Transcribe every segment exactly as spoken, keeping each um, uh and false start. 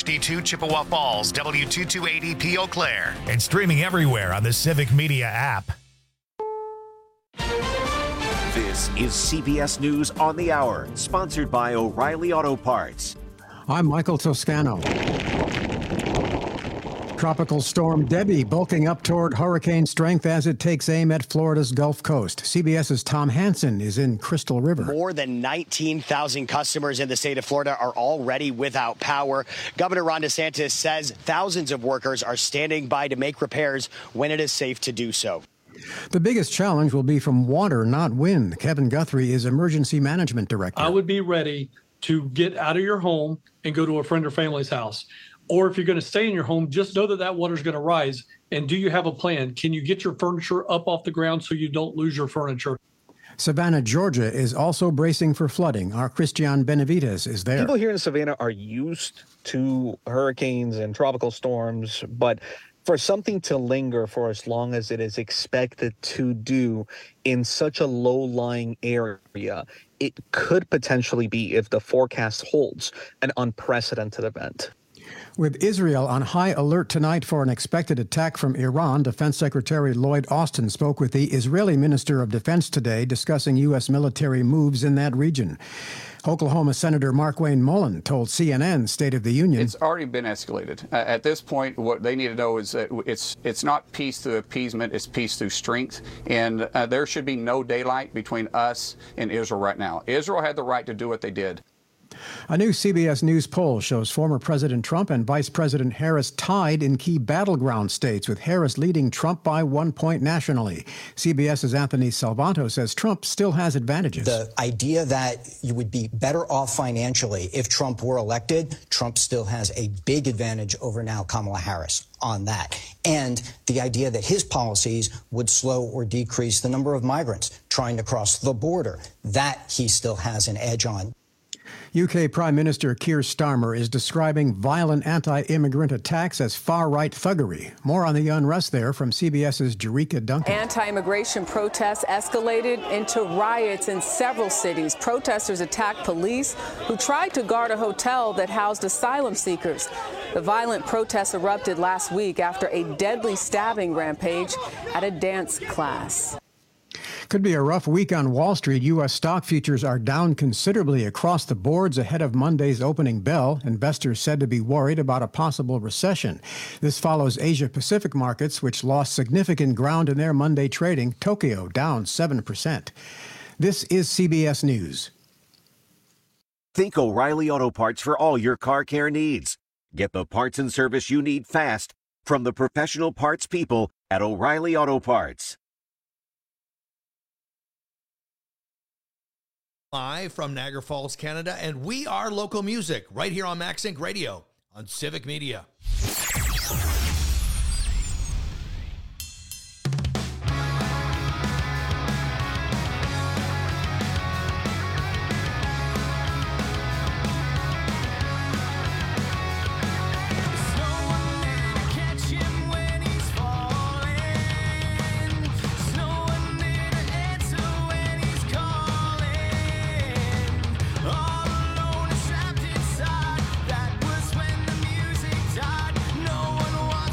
fifty-two Chippewa Falls, W two two eighty P Eau Claire. And streaming everywhere on the Civic Media app. This is C B S News on the Hour, sponsored by O'Reilly Auto Parts. I'm Michael Toscano. Tropical storm Debbie bulking up toward hurricane strength as it takes aim at Florida's Gulf Coast. CBS's Tom Hansen is in Crystal River. More than nineteen thousand customers in the state of Florida are already without power. Governor Ron DeSantis says thousands of workers are standing by to make repairs when it is safe to do so. The biggest challenge will be from water, not wind. Kevin Guthrie is Emergency Management Director. I would be ready to get out of your home and go to a friend or family's house. Or if you're going to stay in your home, just know that that water is going to rise. And do you have a plan? Can you get your furniture up off the ground so you don't lose your furniture? Savannah, Georgia is also bracing for flooding. Our Christian Benavides is there. People here in Savannah are used to hurricanes and tropical storms, but for something to linger for as long as it is expected to do in such a low-lying area, it could potentially be, if the forecast holds, an unprecedented event. With Israel on high alert tonight for an expected attack from Iran, Defense Secretary Lloyd Austin spoke with the Israeli Minister of Defense today, discussing U S military moves in that region. Oklahoma Senator Markwayne Mullin told C N N State of the Union. It's already been escalated. Uh, at this point, what they need to know is that it's it's not peace through appeasement, it's peace through strength. And uh, there should be no daylight between us and Israel right now. Israel had the right to do what they did. A new C B S News poll shows former President Trump and Vice President Harris tied in key battleground states, with Harris leading Trump by one point nationally. CBS's Anthony Salvanto says Trump still has advantages. The idea that you would be better off financially if Trump were elected, Trump still has a big advantage over now Kamala Harris on that. And the idea that his policies would slow or decrease the number of migrants trying to cross the border, that he still has an edge on. U K Prime Minister Keir Starmer is describing violent anti-immigrant attacks as far-right thuggery. More on the unrest there from CBS's Jerika Duncan. Anti-immigration protests escalated into riots in several cities. Protesters attacked police who tried to guard a hotel that housed asylum seekers. The violent protests erupted last week after a deadly stabbing rampage at a dance class. Could be a rough week on Wall Street. U S stock futures are down considerably across the boards ahead of Monday's opening bell. Investors said to be worried about a possible recession. This follows Asia-Pacific markets, which lost significant ground in their Monday trading. Tokyo down seven percent. This is C B S News. Think O'Reilly Auto Parts for all your car care needs. Get the parts and service you need fast from the professional parts people at O'Reilly Auto Parts. Live from Niagara Falls, Canada, and we are local music right here on MaxSync Radio on Civic Media. All alone and trapped inside, that was when the music died. No one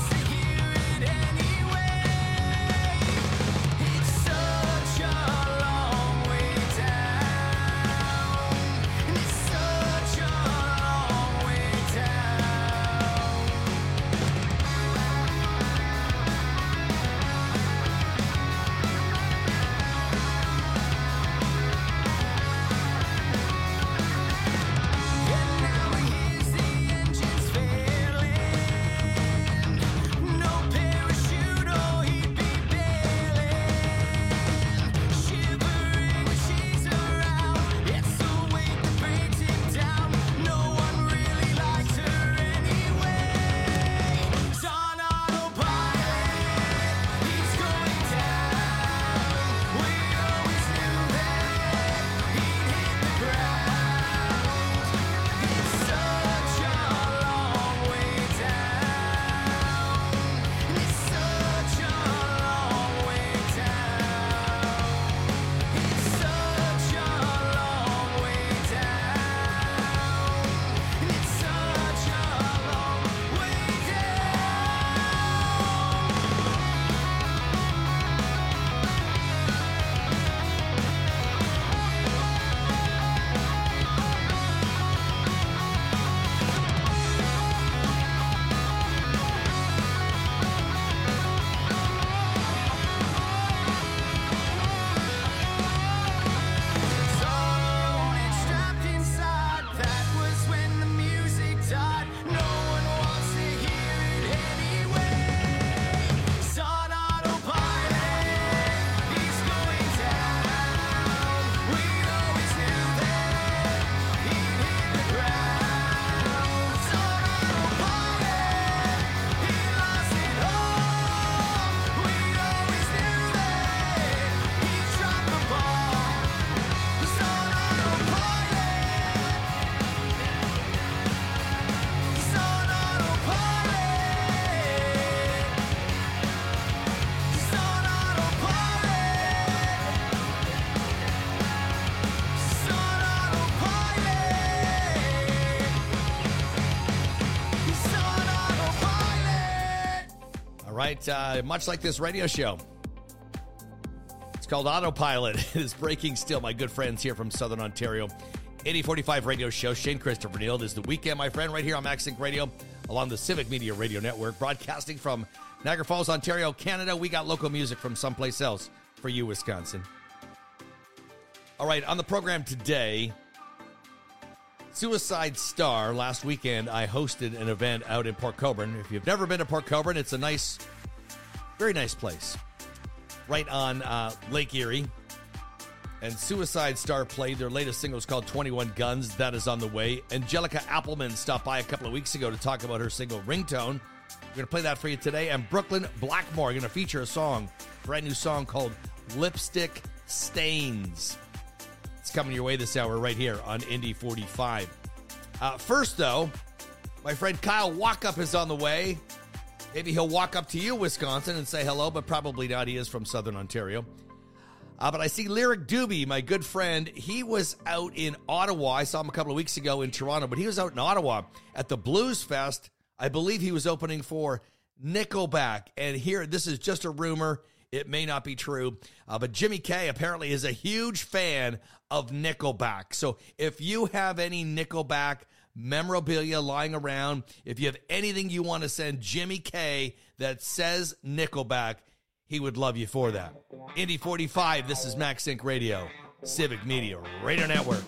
right? Uh, much like this radio show. It's called Autopilot. It is breaking still. My good friends here from Southern Ontario. eighty forty-five radio show. Shane Christopher Neal. This is the weekend, my friend, right here on MaxSync Radio, along the Civic Media Radio Network, broadcasting from Niagara Falls, Ontario, Canada. We got local music from someplace else for you, Wisconsin. All right, on the program today, Suicide Star. Last weekend, I hosted an event out in Port Colborne. If you've never been to Port Colborne, it's a nice, very nice place, right on uh, Lake Erie. And Suicide Star played. Their latest single is called twenty-one Guns. That is on the way. Angelica Appleman stopped by a couple of weeks ago to talk about her single Ringtone. We're going to play that for you today. And Brooklyn Blackmore are going to feature a song, brand new song called Lipstick Stains. It's coming your way this hour right here on Indy forty-five. Uh, first, though, my friend Kyle Walkup is on the way. Maybe he'll walk up to you, Wisconsin, and say hello, but probably not. He is from Southern Ontario. Uh, but I see Lyric Doobie, my good friend. He was out in Ottawa. I saw him a couple of weeks ago in Toronto, but he was out in Ottawa at the Blues Fest. I believe he was opening for Nickelback. And here, this is just a rumor. It may not be true, uh, but Jimmy K apparently is a huge fan of Nickelback. So if you have any Nickelback memorabilia lying around, if you have anything you want to send Jimmy K that says Nickelback, he would love you for that. Indy forty-five, this is MaxSync Radio, Civic Media Radio Network.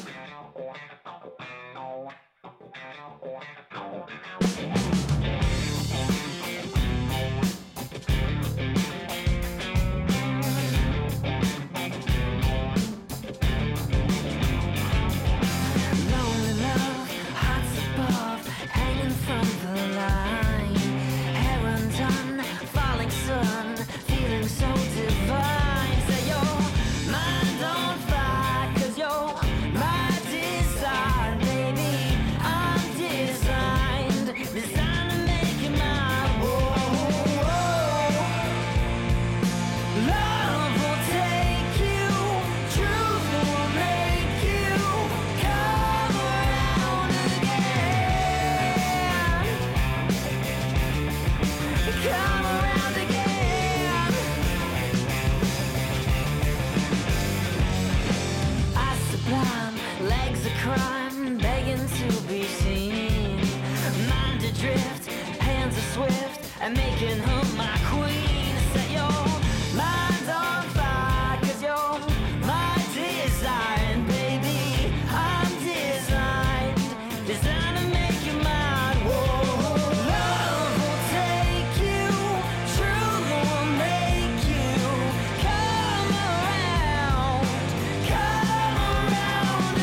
And making her my queen. Set your mind on fire, cause you're my design, baby. I'm designed, designed to make you mine. Whoa, love will take you, truth will make you come around, come around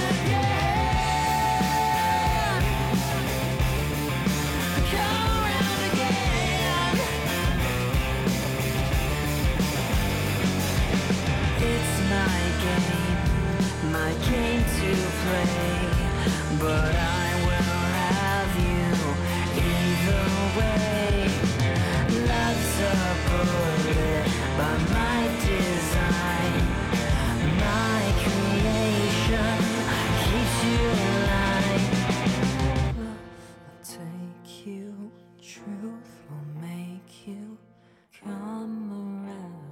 again. Come around again. It's my game, my game to play, but I will have you either way. Love's a bullet by my design, my creation keeps you alive. Love will take you, truth will make you come around.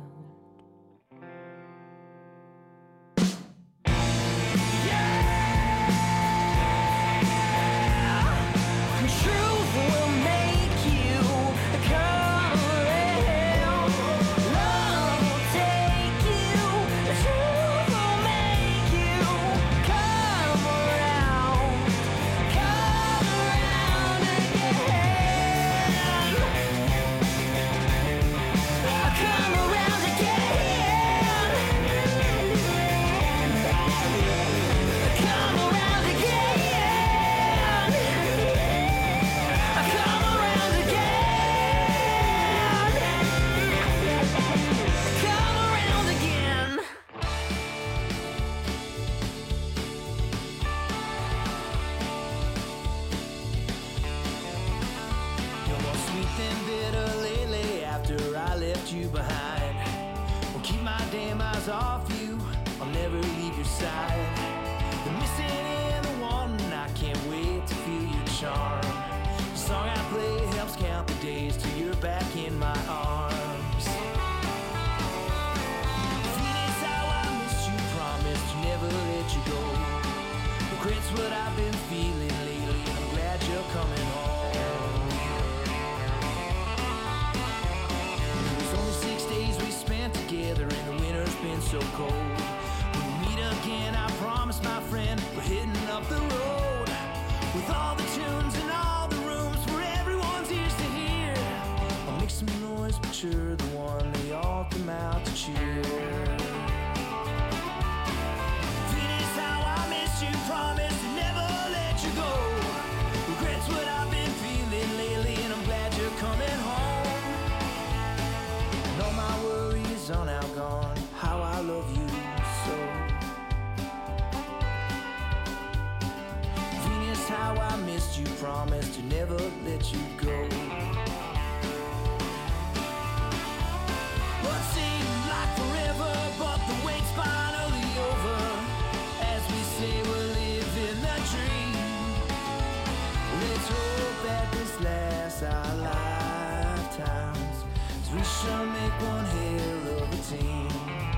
Truth will make you come around. Love will take you. Truth will make you come around. Come around again. Come around again. Come around again. Come around again. Come around again. You're more sweet than bitter lately after I left you behind. Won't keep my damn eyes off you, I'll never leave your side. The missing and the wanting, I can't wait to feel your charm. The song I play helps count the days till you're back in my arms. Phoenix, how I missed you, promised to never let you go. Regret's what I've been feeling lately, and I'm glad you're coming home. It was only six days we spent together, and the winter's been so cold. When we meet again, I promise, my friend, we're hitting up the road with all the tunes and all the rooms for everyone's ears to hear. I'll make some noise, but you're the one they all come out to cheer. Phoenix, how I missed you, promise to never let you go. Regret's what I've been feeling lately, and I'm glad you're coming home. And all my worries are now gone, how I love you so. Venus, how I missed you, promised to never let you go. What seemed like forever, but the wait's finally over. As we say, we're living the dream. Let's hope that this lasts our lifetimes, as we shall make one hell of a team.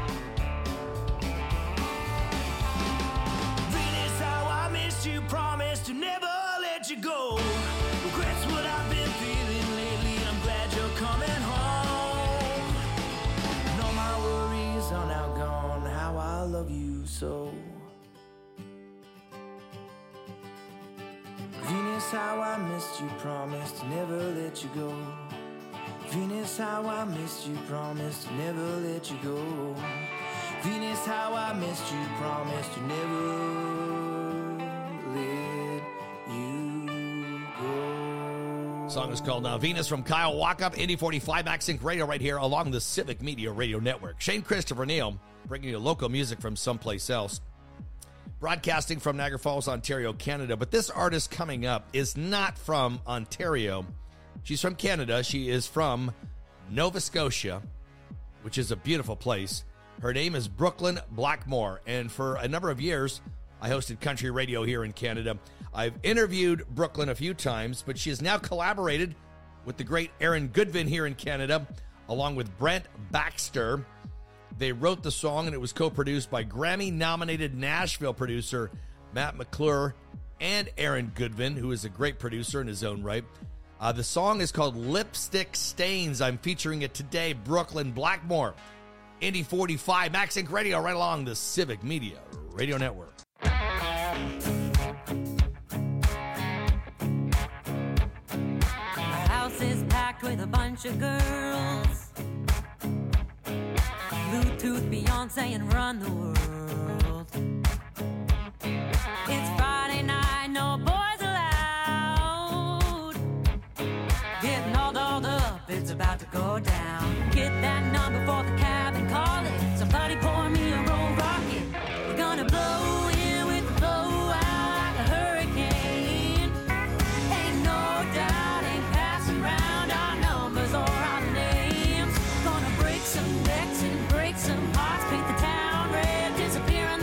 Venus, how I missed you, promised to never let you go. Regrets what I've been feeling lately, and I'm glad you're coming home. And all my worries are now gone, how I love you so. Venus, how I missed you, promised to never let you go. Venus, how I missed you, promised to never let you go. Venus, how I missed you, promised to never let you go. Song is called uh, Venus from Kyle Walkup, Indy forty-five, MaxSync Radio right here along the Civic Media Radio Network. Shane Christopher Neal bringing you local music from someplace else. Broadcasting from Niagara Falls, Ontario, Canada. But this artist coming up is not from Ontario. She's from Canada. She is from Nova Scotia, which is a beautiful place. Her name is Brooklyn Blackmore. And for a number of years, I hosted country radio here in Canada. I've interviewed Brooklyn a few times, but she has now collaborated with the great Aaron Goodvin here in Canada, along with Brent Baxter. They wrote the song, and it was co-produced by Grammy-nominated Nashville producer Matt McClure and Aaron Goodvin, who is a great producer in his own right. Uh, the song is called Lipstick Stains. I'm featuring it today, Brooklyn Blackmore, Indy forty-five, MaxSync Radio, right along the Civic Media Radio Network. My house is packed with a bunch of girls. Bluetooth, Beyonce, and run the world. It's Friday night, no boys allowed. Getting all dolled up, it's about to go down. Get that number for the cab and call it. Somebody pour me a roll rocket. We're gonna blow in with the blowout like a hurricane. Ain't no doubt, ain't passing round our numbers or our names. Gonna break some necks and break some hearts, paint the town red, disappear on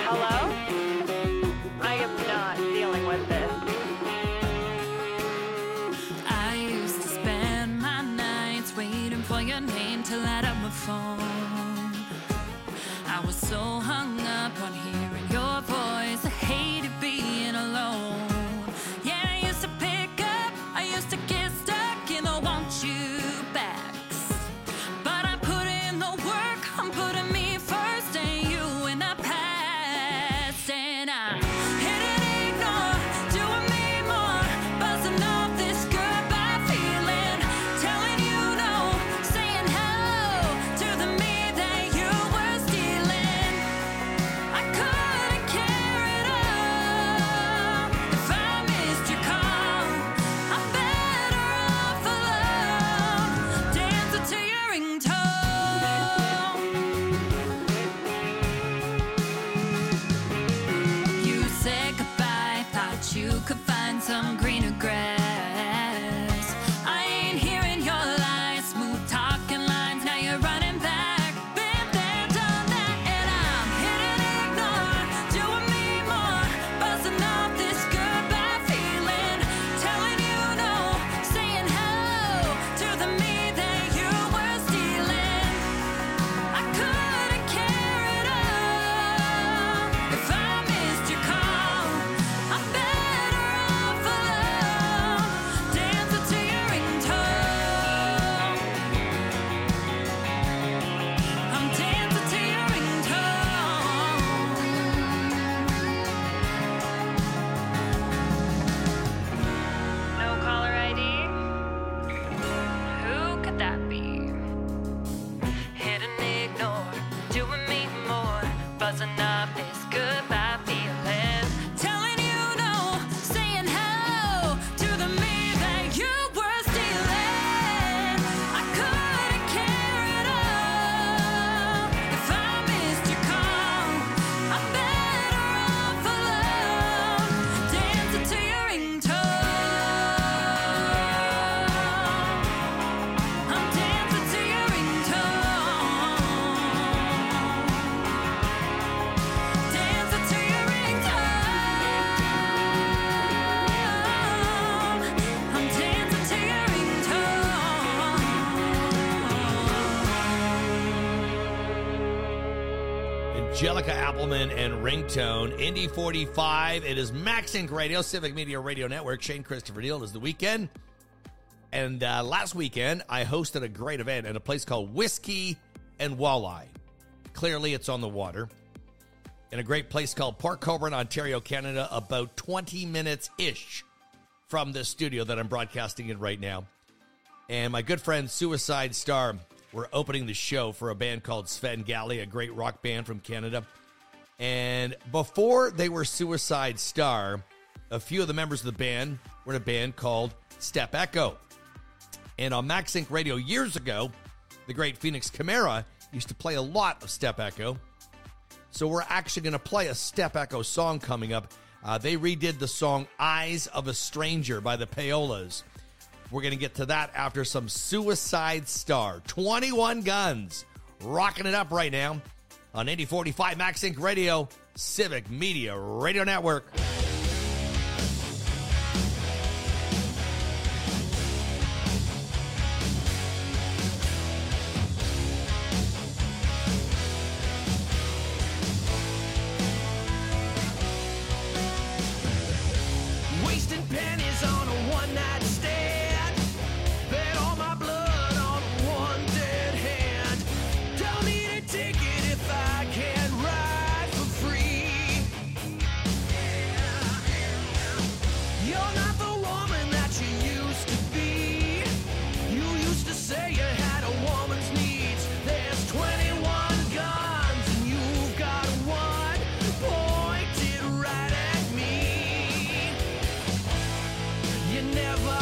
Hello? I am not dealing with this. I used to spend my nights waiting for your name to light up my phone. I was so hung up on hearing your voice, I hated being alone. Yeah, I used to pick up, I used to get stuck in the want you backs. But I put in the work, I'm putting me first and you in the past. And I hit and ignore, doing me more, buzzing off this goodbye feeling, telling you no, saying hello to the me that you were stealing. I couldn't care at all if I missed your call. I'm better off alone, dancing to your ringtone. You said goodbye, thought you could find some greener grass. I ain't hearing your lies, smooth talking lines, now you're running back. Been there, done that, and I'm hitting ignore, doing me more, buzzing off this goodbye feeling, telling you no, saying hello to the me that you were stealing. I couldn't care at all if I missed your call. I'm better off alone, dancing to your ringtone. I'm dancing to your ringtone. No caller I D? Who could that be? Hit and ignore, doing me more, buzzing off this goodbye feeling, telling you no, saying hello to the me that you were stealing. I couldn't care at all if I missed your call. I'm better off alone, dancing to your ringtone. I'm dancing to your ringtone. Dancing to your ringtone. I'm dancing to your ringtone. Angelica Appleman and Ringtone. Indy forty-five. It is Max Inc Radio, Civic Media Radio Network. Shane Christopher Neal is the weekend. And uh, last weekend, I hosted a great event at a place called Whiskey and Walleye. Clearly, it's on the water. In a great place called Port Colborne, Ontario, Canada, about twenty minutes-ish from the studio that I'm broadcasting in right now. And my good friend Suicide Star were opening the show for a band called Sven Galley, a great rock band from Canada. And before they were Suicide Star, a few of the members of the band were in a band called Step Echo. And on Max Inc Radio years ago, the great Phoenix Chimera used to play a lot of Step Echo. So we're actually going to play a Step Echo song coming up. Uh, they redid the song Eyes of a Stranger by the Payolas. We're going to get to that after some Suicide Star. twenty-one Guns, rocking it up right now on Indy forty-five Max Inc Radio, Civic Media Radio Network. Wasting pennies on a one-night stand. Bet all my blood on one dead hand. Don't need a ticket if I can ride for free. You're not the woman that you used to be. You used to say you had a woman's needs. There's twenty-one guns and you've got one pointed right at me. You never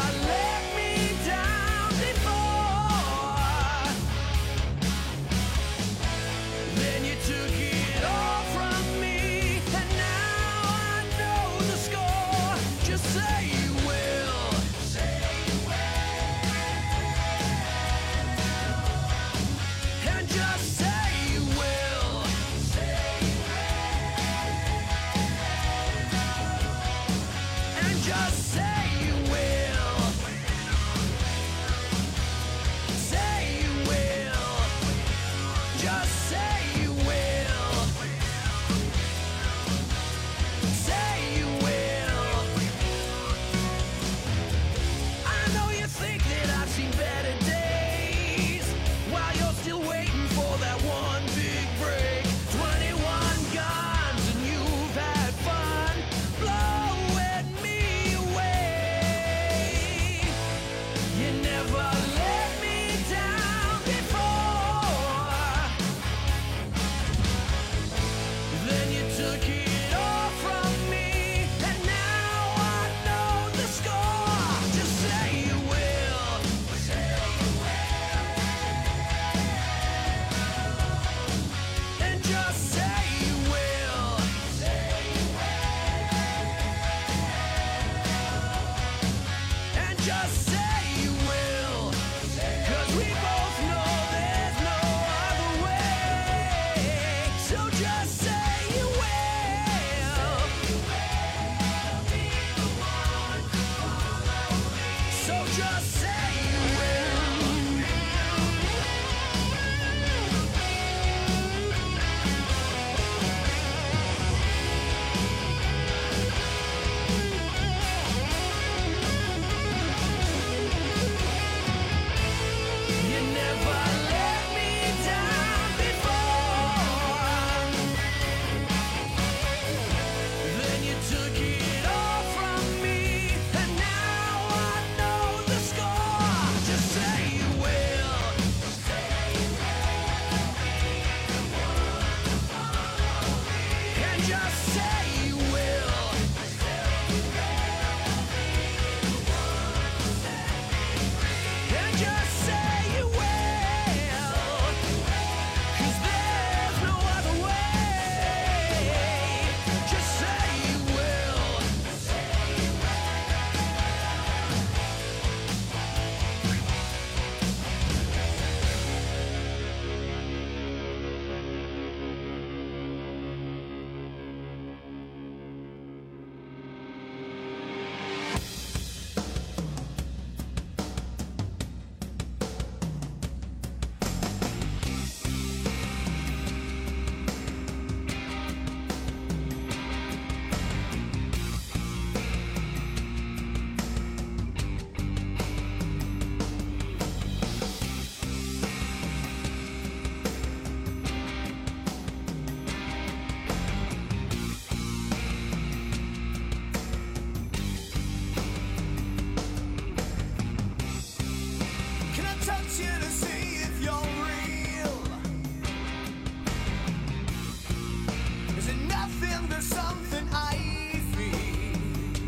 there's something I feel.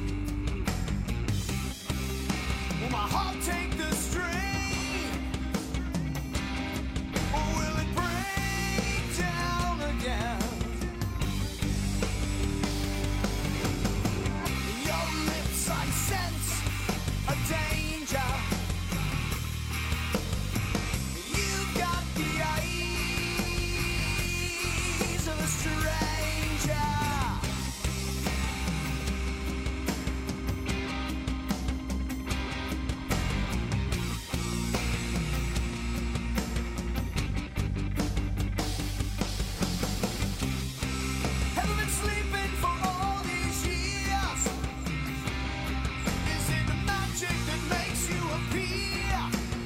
Will my heart take the strain? Or will it break down again? In your lips I sense a danger. You've got the eyes of a stranger. Haven't been sleeping for all these years. Is it the magic that makes you appear?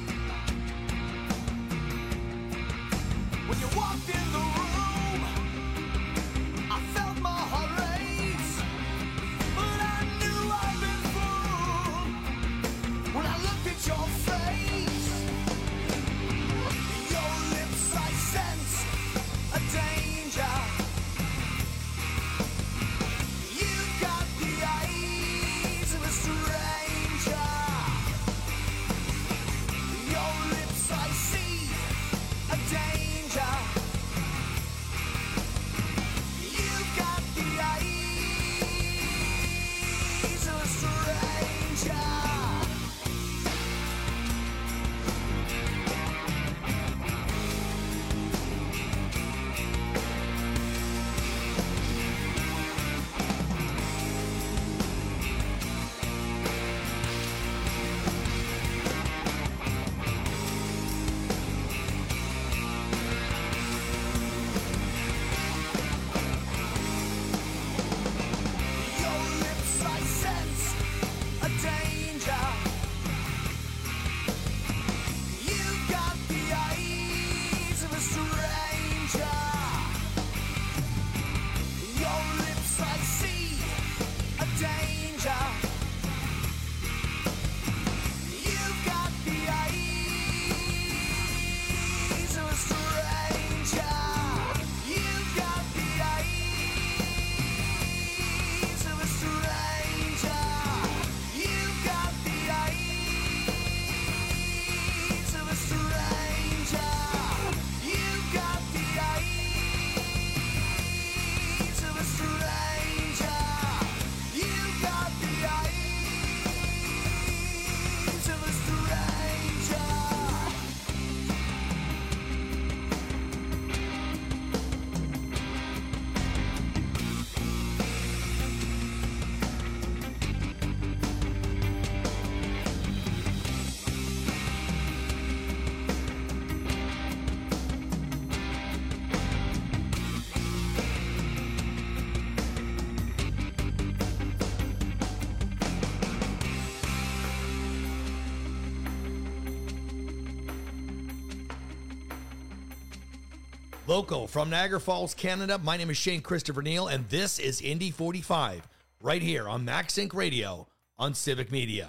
When you walked in the room, I felt my heart race, but I knew I'd been fooled when I looked at your face. In your lips I sense a danger. You've got the eyes of a stranger. In your lips I see a danger. You've got the eyes of a stranger. Your lips I sense a danger. You've got the eyes of a stranger. Your lips I see a danger. You've got the eyes of a stranger. You've got the eyes of a stranger. You've got the eyes of a stranger. You've got the eyes of a stranger. You've got the eyes of a stranger. Local from Niagara Falls, Canada. My name is Shane Christopher Neal, and this is Indy forty-five, right here on Max Inc Radio on Civic Media.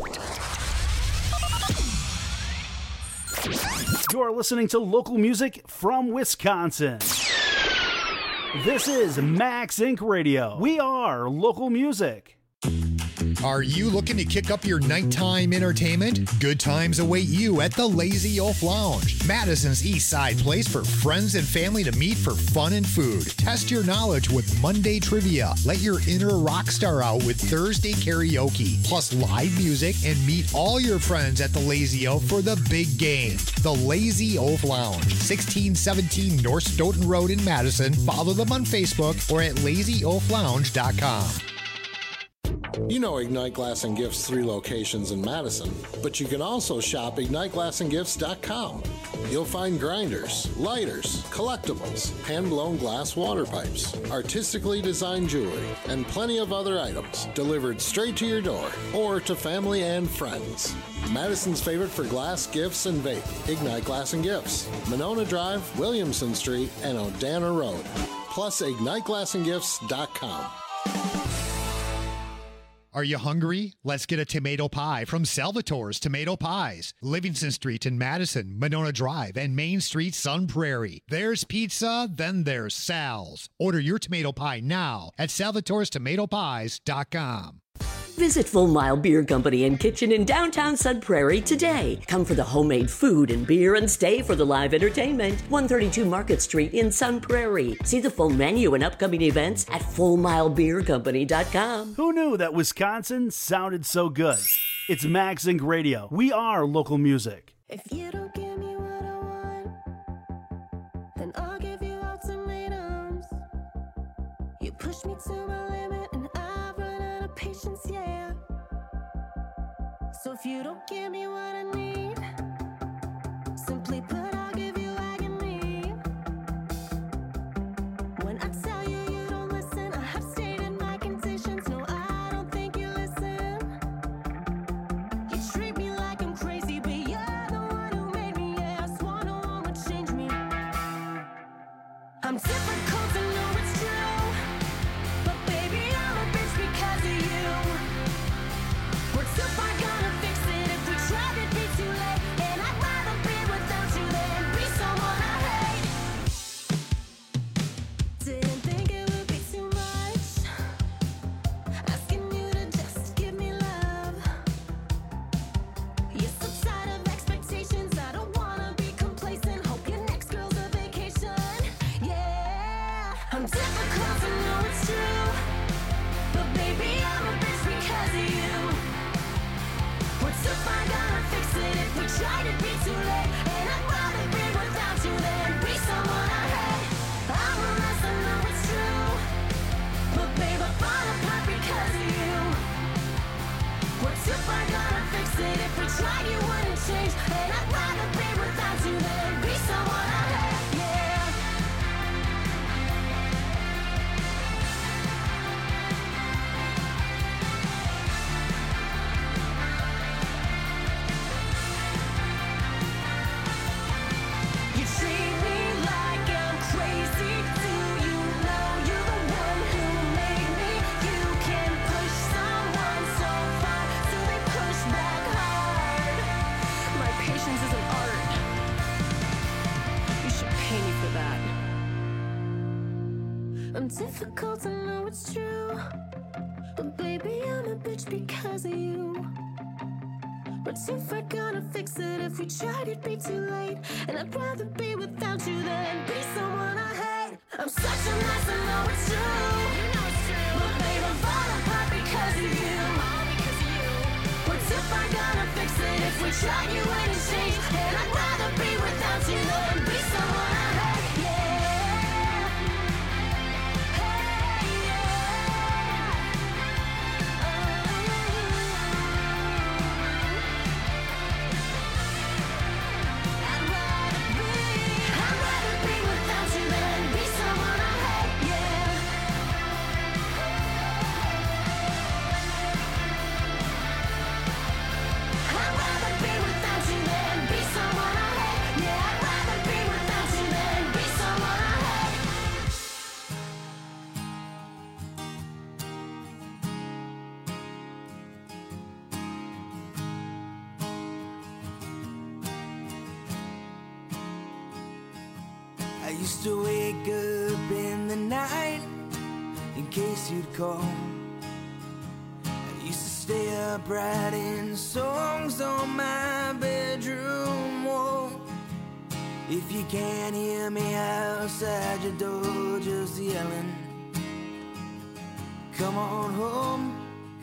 You're listening to local music from Wisconsin. This is Max Inc Radio. We are local music. Are you looking to kick up your nighttime entertainment? Good times await you at the Lazy Oaf Lounge, Madison's East Side place for friends and family to meet for fun and food. Test your knowledge with Monday trivia. Let your inner rock star out with Thursday karaoke, plus live music, and meet all your friends at the Lazy Oaf for the big game. The Lazy Oaf Lounge, sixteen seventeen North Stoughton Road in Madison. Follow them on Facebook or at lazy oaf lounge dot com. You know Ignite Glass and Gifts' three locations in Madison, but you can also shop ignite glass and gifts dot com. You'll find grinders, lighters, collectibles, hand-blown glass water pipes, artistically designed jewelry, and plenty of other items delivered straight to your door or to family and friends. Madison's favorite for glass, gifts, and vape, Ignite Glass and Gifts, Monona Drive, Williamson Street, and Odana Road, plus ignite glass and gifts dot com. Are you hungry? Let's get a tomato pie from Salvatore's Tomato Pies. Livingston Street in Madison, Monona Drive, and Main Street, Sun Prairie. There's pizza, then there's Sal's. Order your tomato pie now at salvatores tomato pies dot com. Visit Full Mile Beer Company and Kitchen in downtown Sun Prairie today. Come for the homemade food and beer and stay for the live entertainment. one thirty-two Market Street in Sun Prairie. See the full menu and upcoming events at full mile beer company dot com. Who knew that Wisconsin sounded so good? It's Max Inc Radio. We are local music. If you don't give me what I want, then I'll give you ultimatums. You push me to my limit and I've run out of patience, yeah. So if you don't give me what I need, simply put, I'll give you agony. When I tell you you don't listen, I have stated my conditions. No, I don't think you listen. You treat me like I'm crazy, but you're the one who made me. Yeah, I swore no one would change me. I'm difficult to know it's true, but baby, I'm a bitch because of you. We're too far gonna fix it. If we tried, it'd be too late. And I'd rather be without you than be someone I hate. Didn't think it would be too much, asking you to just give me love. You're so tired of expectations, I don't wanna be complacent. Hope your next girl's a vacation. Yeah, I'm difficult to know it's true, but baby, I'm a bitch because of you. We're too far gonna fix it. If we tried, it'd be too late. And I'd rather be without you than be someone I hate. I'm a mess, I know it's true, but babe, I fall apart because of you. We're too far gonna fix it. If we tried, you wouldn't change. And I'd rather be without you than be someone I hate. Yeah. You treat me like I'm crazy. Do you know you're the one who made me? You can push someone so far till they push back hard. My patience is an art. You should pay me for that. I'm difficult to know it's true, but baby, I'm a bitch because of you. We're too far gonna fix it. If we tried, it'd be too late. And I'd rather be without you than be someone I hate. I'm such a mess, I know it's true. But babe, I fall apart because of you. We're too far gonna fix it. If we tried, you wouldn't change. And I'd rather be without you than be someone I hate. Yeah. Hey, yeah. I'd rather be without you than be someone I hate, yeah. I'd rather be without you than be someone I hate, yeah. I'd rather be without you than be someone I hate. I used to wake up in the night in case you'd call. I used to stay up writing songs on my bedroom wall. If you can't hear me outside your door, just yelling, come on home.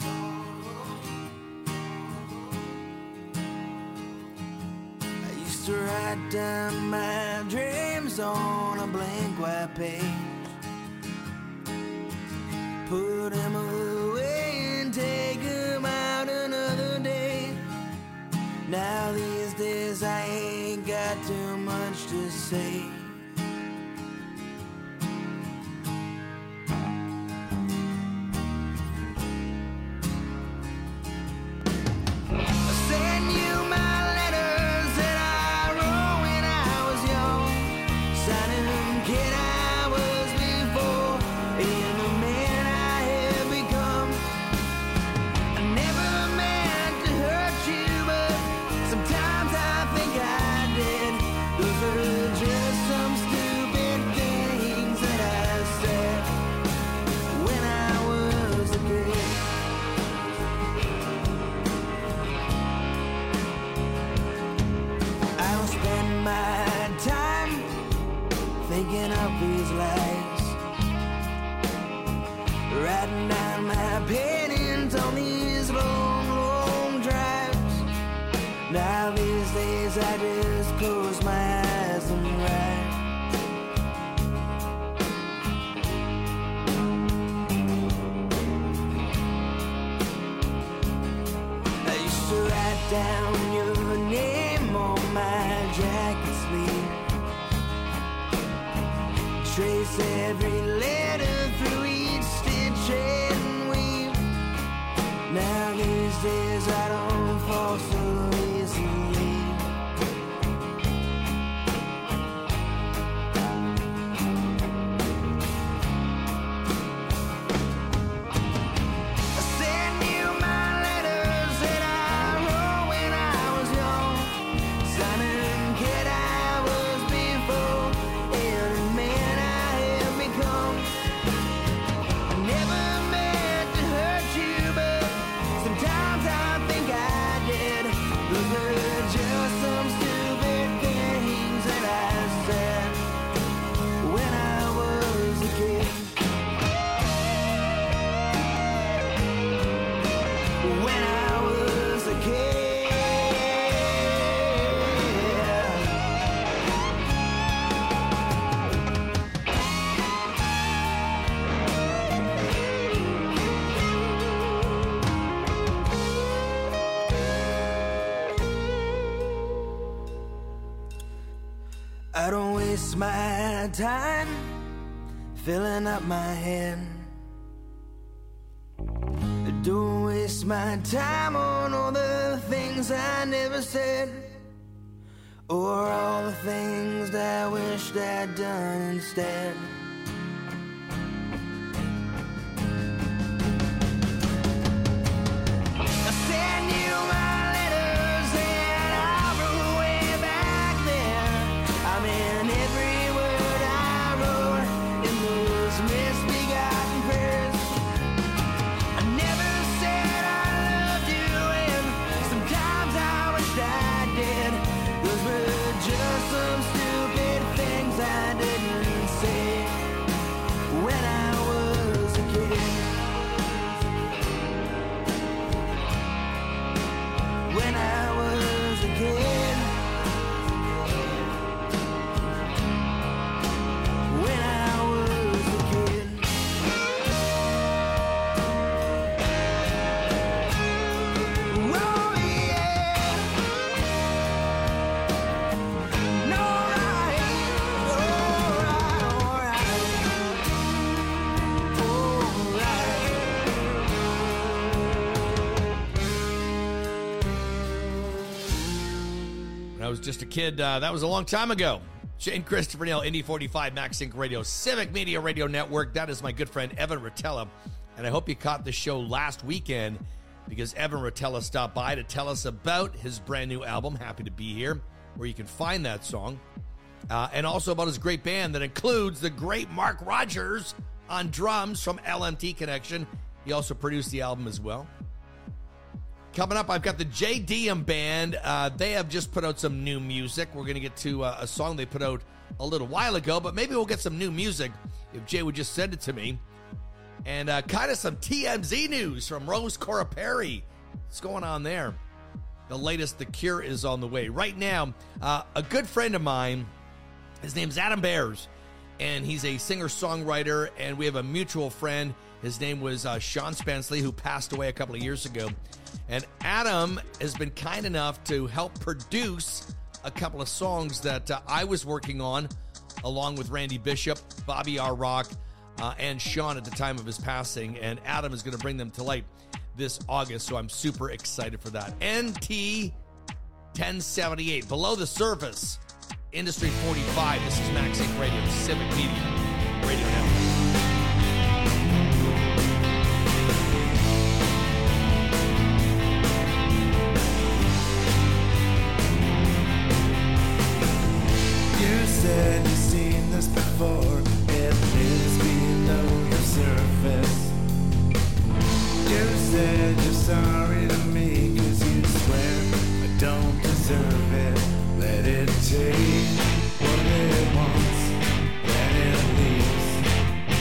I used to write down my dreams on a blank white page, put them away and take them out another day. Now these days I ain't got too much to say. I send you my letters that I wrote when I was young, signing them kid I was before, and the man I have become. writing down my opinions on these long, long drives. Now these days I just close my eyes and write. I used to write down your name on my jacket sleeve, trace every letter through each stitch and weave. Now these days I don't fall so easily. I send you my letters that I wrote when I was young. Simon kid I was before, and man I have become. I never meant to hurt you, but sometimes I think I did. Those were just some stupid things that I said when I was a kid. When I was a kid. I don't waste my time filling up my head. I don't waste my time on all the things I never said, or all the things that I wished I'd done instead. I send you my letters that I wrote way back then. I mean every word I wrote in those misbegotten prayers. I never said I loved you, and sometimes I wished I did. Those were just some stupid things I didn't say when I was a kid. When I was a kid. When I was a kid. Oh yeah. No right. Alright, alright. When I was just a kid, uh, that was a long time ago. Shane Christopher Neal, Indy forty-five, Max Inc Radio, Civic Media Radio Network. That is my good friend Evan Rotella. And I hope you caught the show last weekend because Evan Rotella stopped by to tell us about his brand new album, Happy to Be Here, where you can find that song. Uh, and also about his great band that includes the great Mark Rogers on drums from L M T Connection. He also produced the album as well. Coming up, I've got the J D M Band. Uh, they have just put out some new music. We're going to get to uh, a song they put out a little while ago, but maybe we'll get some new music if Jay would just send it to me. And uh, kind of some T M Z news from Rose Coraperi. What's going on there? The latest, The Cure, is on the way. Right now, uh, a good friend of mine, his name's Adam Bears, and he's a singer-songwriter, and we have a mutual friend. His name was uh, Sean Spenceley, who passed away a couple of years ago. And Adam has been kind enough to help produce a couple of songs that uh, I was working on, along with Randy Bishop, Bobby R. Rock, uh, and Sean at the time of his passing. And Adam is going to bring them to light this August, so I'm super excited for that. N T ten seventy-eight, Below the Surface, Industry forty-five. This is Max Inc Radio, Civic Media Radio Network. You said you've seen this before. It is below the surface. You said you're sorry to me, cause you swear I don't deserve it. Let it take what it wants, then it leaves.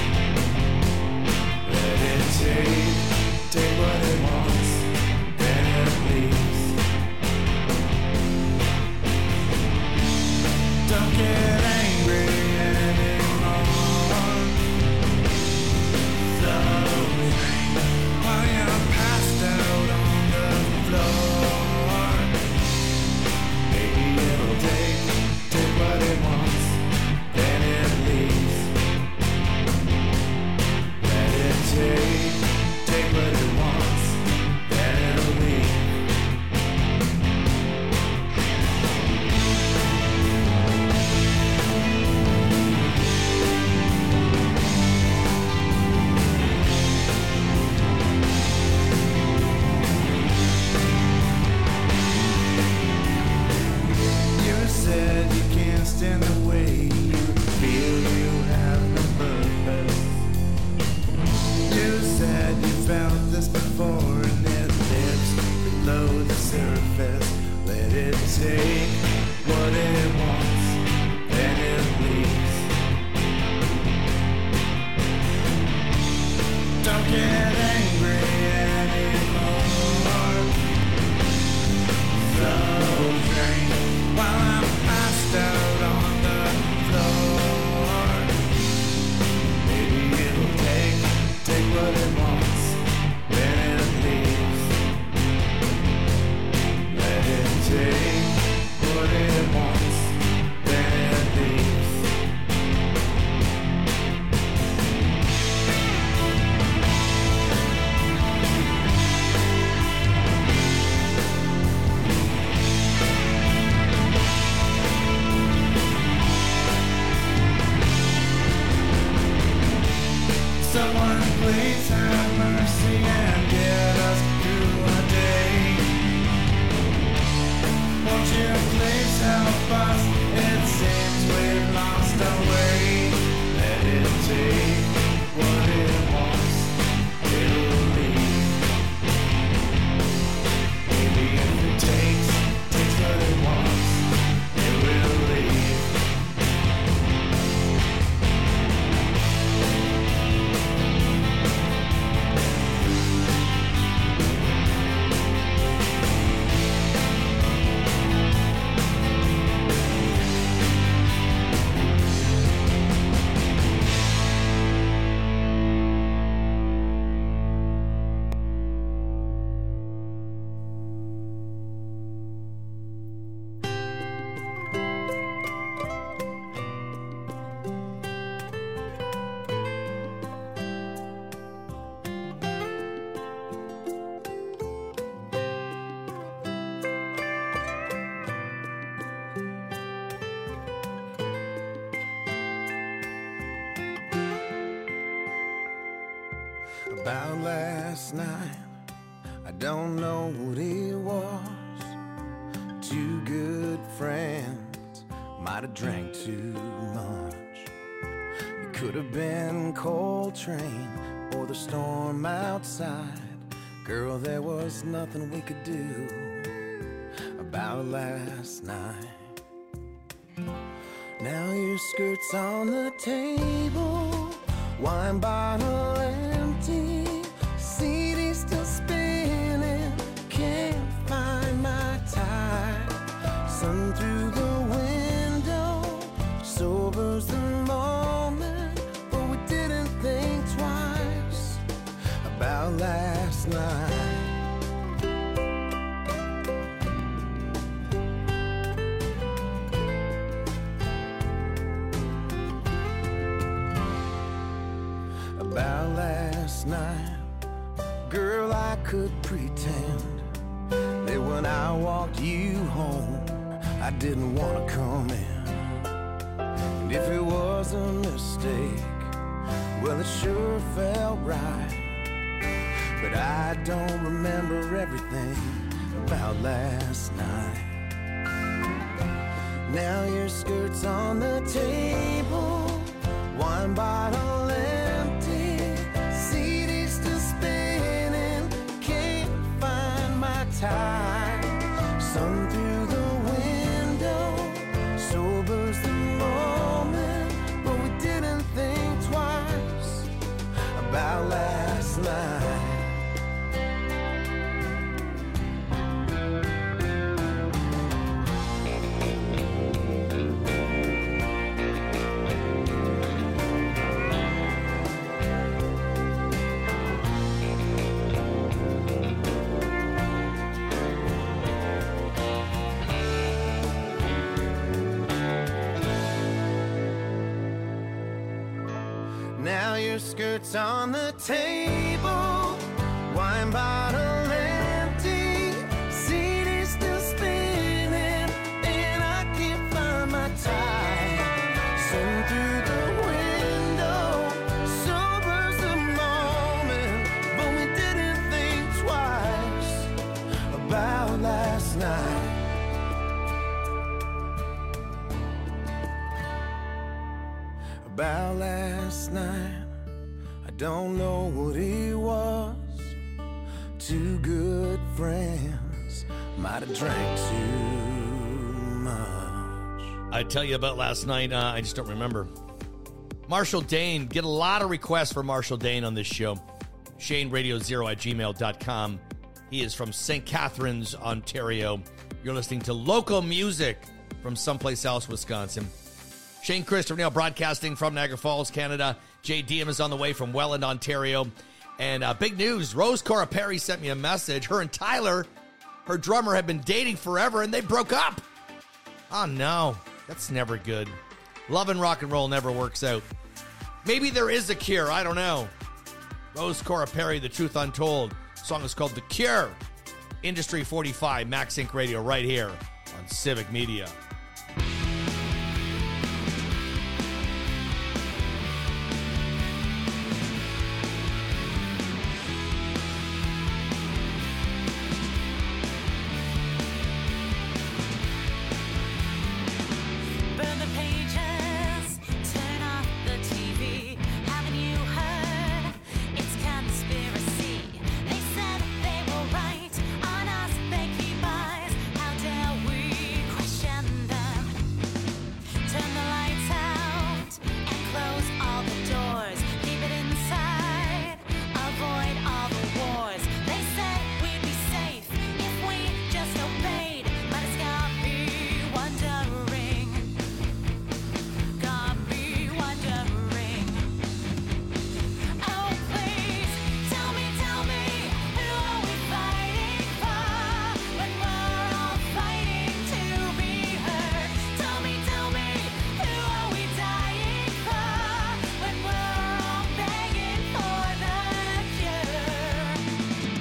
surface. Let it take what it wants, then it leaves. Don't get angry anymore. So drink while I'm passed out on the floor. Maybe it'll take, take what it wants, then it leaves. Let it take what it wants, then it leaves. Someone please have mercy and get us through a day. Won't you please help us? It seems we've lost our way. Let it take what it wants, it'll leave. Maybe if it takes, takes what it wants, it will leave. About last night, I don't know what it was. Two good friends might have drank too much. It could have been Coltrane or the storm outside. Girl, there was nothing we could do about last night. Now your skirt's on the table, wine bottle empty, C D still spinning, can't find my tie. Sun through the window, sobers the moment, but we didn't think twice about last night. About last night, girl, I could pretend that when I walked you home, I didn't want to come in. And if it was a mistake, well, it sure felt right. But I don't remember everything about last night. Now your skirt's on the table, wine bottle empty, C D still spinning, can't find my tie. Sun through the window, sobers the moment, but we didn't think twice about last night. Now your skirt's on the table, wine bottle empty, C D still spinning, and I can't find my tie. Sun through the window, sobers the moment, but we didn't think twice about last night. About last night, I don't know what it was. Two good friends Might have drank too much. I tell you about last night, uh, I just don't remember. Marshall Dane, get a lot of requests for Marshall Dane on this show. Shane Radio Zero at gmail dot com. He is from Saint Catharines, Ontario. You're listening to local music from someplace else, Wisconsin. Shane Christopher now broadcasting from Niagara Falls, Canada. Jay Diem is on the way from Welland, Ontario. And uh, big news, Rose Cora Perry sent me a message. Her and Tyler, her drummer, have been dating forever, and they broke up. Oh, no. That's never good. Love and rock and roll never works out. Maybe there is a cure. I don't know. Rose Cora Perry, The Truth Untold. The song is called The Cure. Industry forty-five, Max Inc Radio, right here on Civic Media. Burn the pages, turn off the T V. Haven't you heard? It's conspiracy. They said they were right. On us they keep eyes. How dare we question them? Turn the lights out and close all the doors. Keep it inside. Avoid all the wars. They said we'd be safe if we just obeyed. But it's got me wondering. Got me wondering. Oh, please, tell me, tell me, who are we fighting for? When we're all fighting to be heard. Tell me, tell me, who are we dying for? When we're all begging for the cure.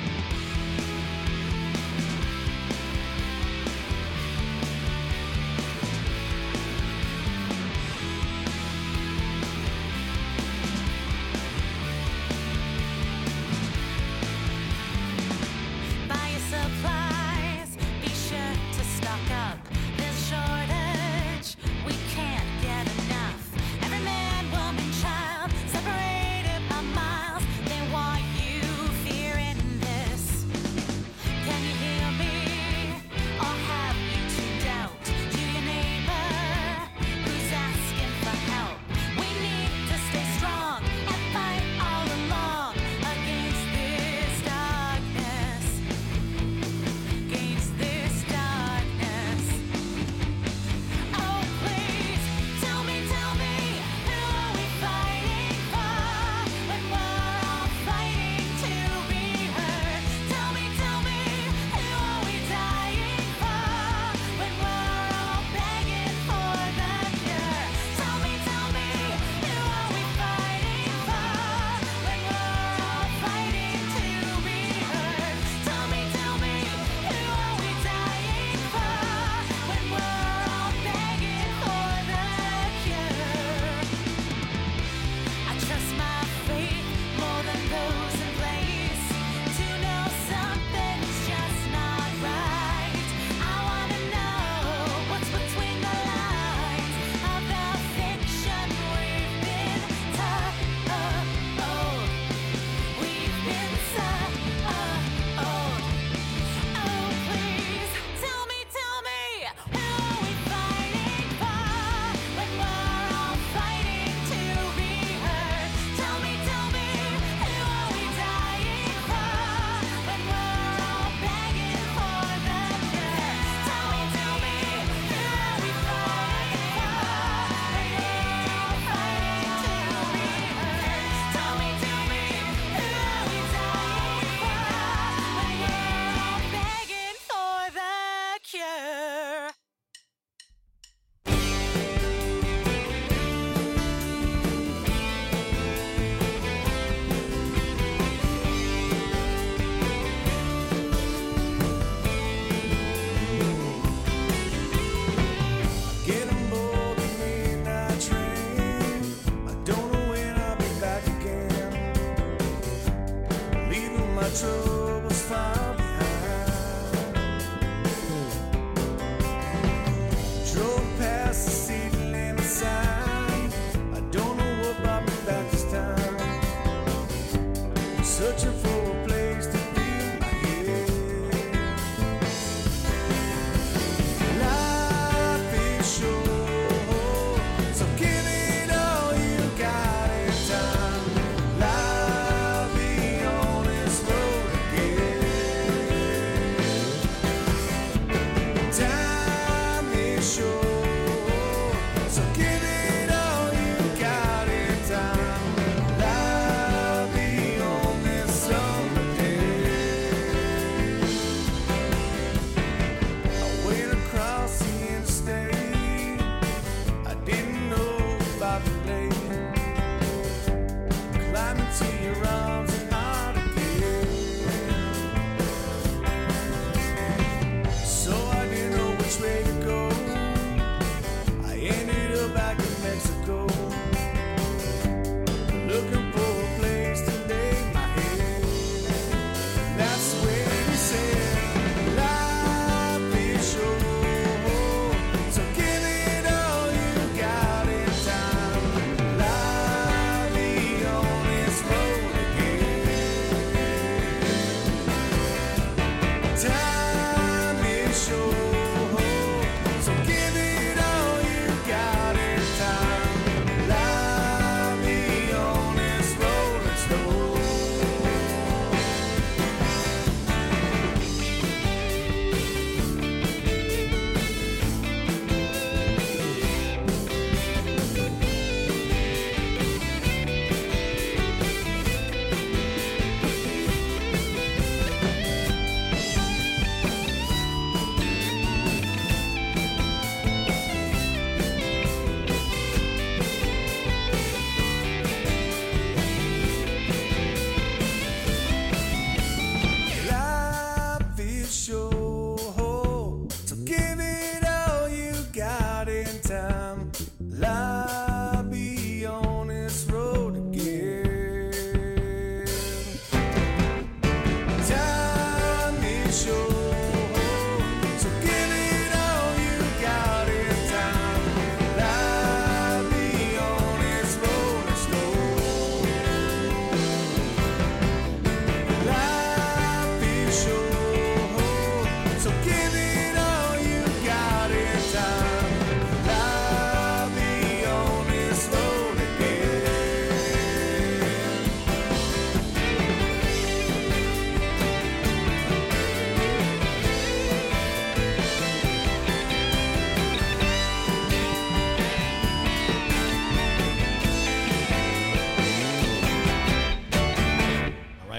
Buy your supplies, be sure to stock up. There's a shortage, we can't get enough. Every man, woman, child, separated by miles. They want you fearing this. Can you hear me? Or have you tuned out to your neighbor who's asking for help? We need to stay strong and fight all along against this darkness. Against this darkness. Oh, please, tell me, tell me, who are we fighting for? When we're all fighting to be heard. Tell me, tell me, who are we dying for? When we're all begging for the cure. Tell me, tell me, who are we fighting for? When we're all fighting to be heard. Tell me, tell me, who are we dying for? When we're all begging for the cure. I trust my faith more than those in place to know something's just not right. I wanna know what's between the lines of the fiction we've been told. We've been told. Oh, please, tell me, tell me, who are we fighting for? When we're all fighting to be heard. Tell me, tell me, who are we dying for? When we're all begging for the cure. Tell me, tell me, who are we fighting for? When we're all fighting to be heard. Tell me, tell me, who are we dying for? When we're all begging for the cure. Get on board the midnight train. I don't know when I'll be back again. Leaving my troubles far behind. Drove past the city limit sign. I don't know what brought me back this time. Searching for a place to feel my head.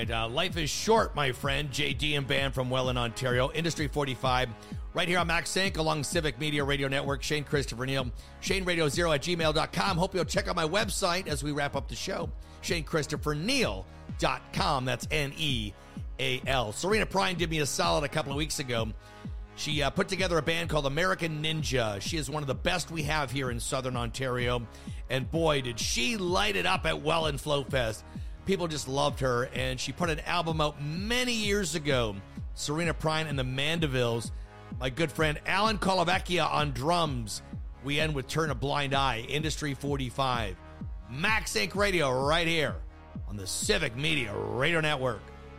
right, uh, life is short, my friend. J D and Band from Welland, Ontario. Industry forty-five. Right here on Max Inc along Civic Media Radio Network. Shane Christopher Neal. Shane Radio Zero at gmail dot com. Hope you'll check out my website as we wrap up the show. Shane Christopher Neal dot com. That's N E A L. Serena Prine did me a solid a couple of weeks ago. She uh, put together a band called American Ninja. She is one of the best we have here in Southern Ontario. And boy, did she light it up at Welland Flow Fest. People just loved her, and she put an album out many years ago. Serena Prine and the Mandevilles. My good friend Alan Kolovecchia on drums. We end with Turn a Blind Eye, Industry forty-five. Max Inc Radio right here on the Civic Media Radio Network.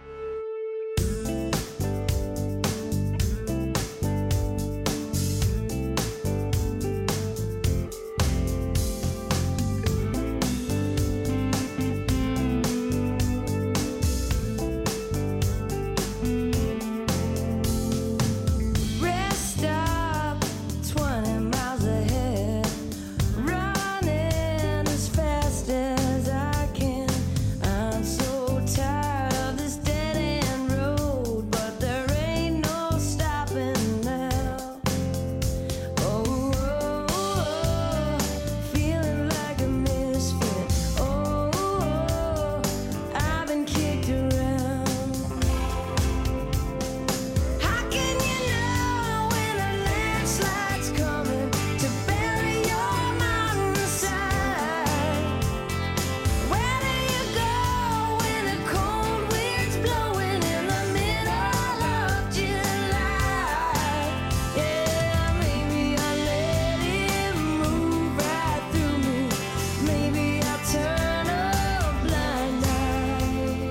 Rest up twenty miles ahead, running as fast as I can. I'm so tired of this dead end road, but there ain't no stopping now. Oh, oh, oh, feeling like a misfit. Oh, oh, I've been kicked around. How can you know when a landslide's coming to bury your mountainside? Where do you go when a cold wind's blowing in the middle of July? Yeah, maybe I let it move right through me. Maybe I turn a blind eye.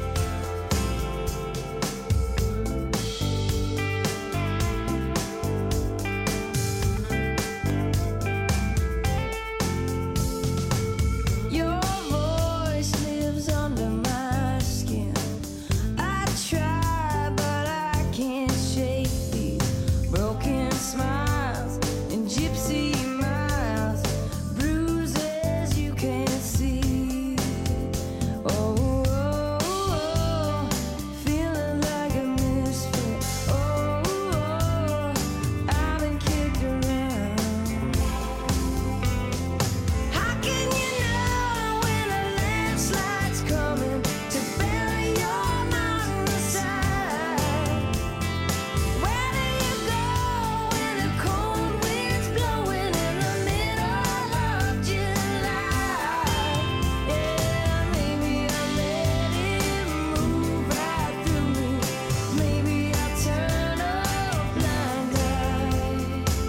Your voice lives under my skin. I try, but I can't shake these broken smiles and gypsy miles, bruises you can't see. Oh, oh, oh, feeling like a misfit. Oh, oh, I've been kicked around. How can you know when a landslide's coming to bury your mountainside? Where do you go when a cold wind's blowing in the middle of July? Yeah, maybe I let it move right through me. Maybe I turn a blind eye.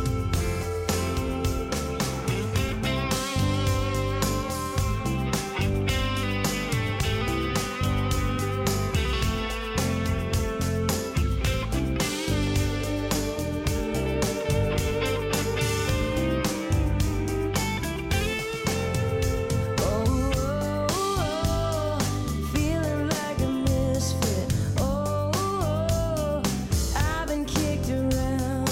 Oh, oh, oh, feeling like a misfit. Oh, oh, I've been kicked around.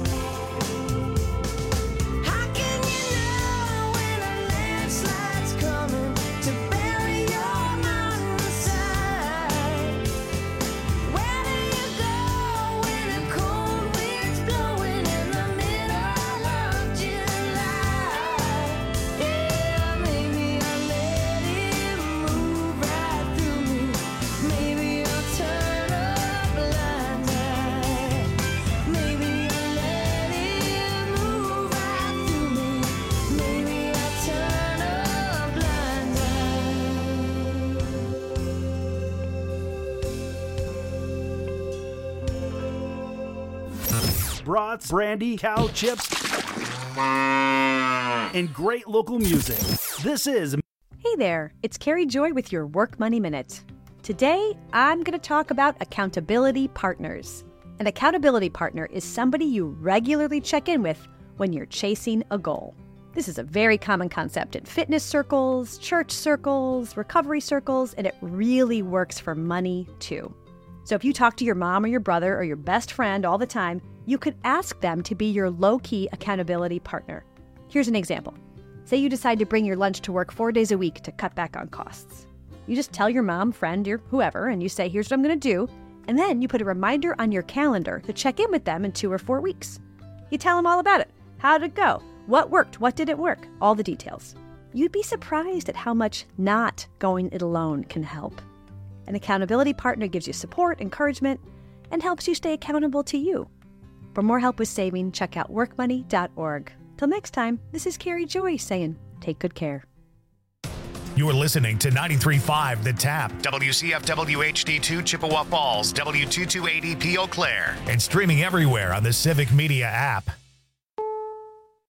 How can you know when a landslide's coming to bury your mountainside? Where do you go when a cold wind's blowing in the middle of July? Yeah, maybe I let it move right through me. Maybe I'll turn a blind eye. Maybe I let it move right through me. Maybe I'll turn a blind Brats, brandy, cow chips, and great local music. This is Hey there, it's Carrie Joy with your Work Money Minute. Today, I'm going to talk about accountability partners. An accountability partner is somebody you regularly check in with when you're chasing a goal. This is a very common concept in fitness circles, church circles, recovery circles, and it really works for money too. So if you talk to your mom or your brother or your best friend all the time, you could ask them to be your low-key accountability partner. Here's an example. Say you decide to bring your lunch to work four days a week to cut back on costs. You just tell your mom, friend, or whoever, and you say, here's what I'm going to do. And then you put a reminder on your calendar to check in with them in two or four weeks. You tell them all about it. How did it go? What worked? What didn't work? All the details. You'd be surprised at how much not going it alone can help. An accountability partner gives you support, encouragement, and helps you stay accountable to you. For more help with saving, check out work money dot org. Till next time, this is Carrie Joy saying, take good care. You're listening to ninety-three point five The Tap, W C F W H D two Chippewa Falls, W two two eighty P Eau Claire, and streaming everywhere on the Civic Media app.